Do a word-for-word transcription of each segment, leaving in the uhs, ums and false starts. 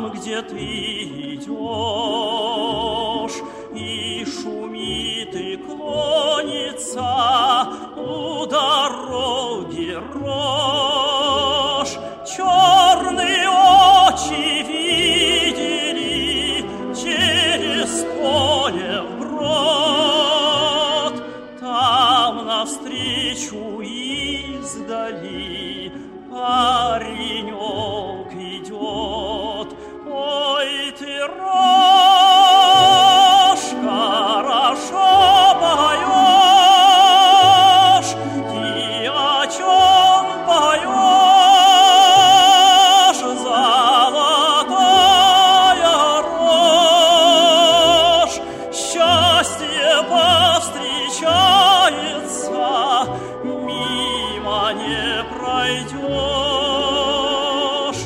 там, где ты идешь, и шумит, и клонится у дороги рожь. Черные очи видели через поле вброд. Там навстречу издали паренек идет. Ой, ты, рожь, хорошо поешь. Ты о чем поешь? Золотая рожь. Счастье повстречается, мимо не пройдешь.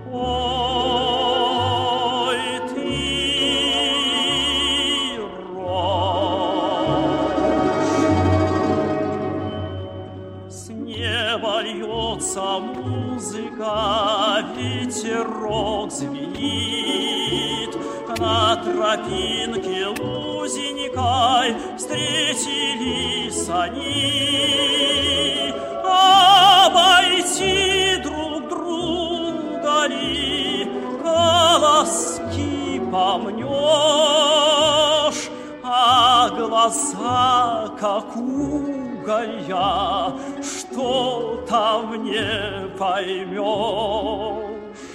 Ой, ты, рожь. С неба льется музыка, ветерок звенит. На тропинке узенькой встретились они. Обойти друг друга ли колоски помнешь, а глаза, как уголья, что-то не поймешь.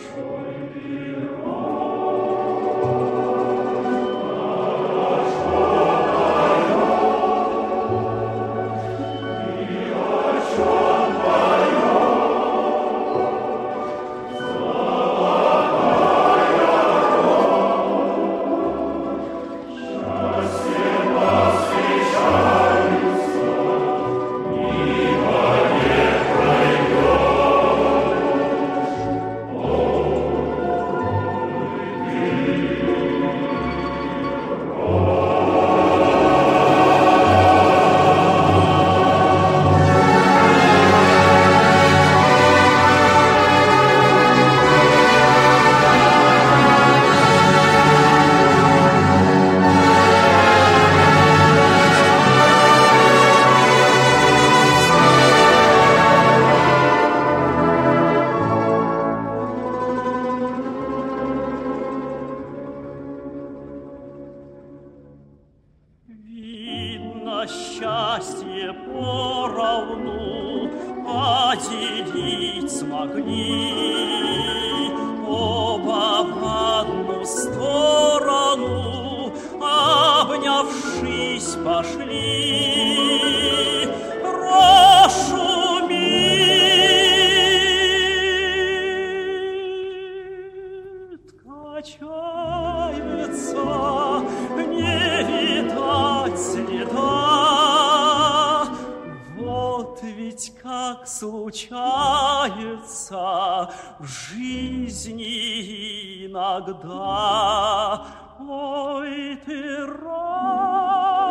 Счастье поровну поделить смогли. Оба в одну сторону, обнявшись, пошли. Рожь шумит, качается, не видать следа. Ведь как случается в жизни иногда. Ой, ты, рожь,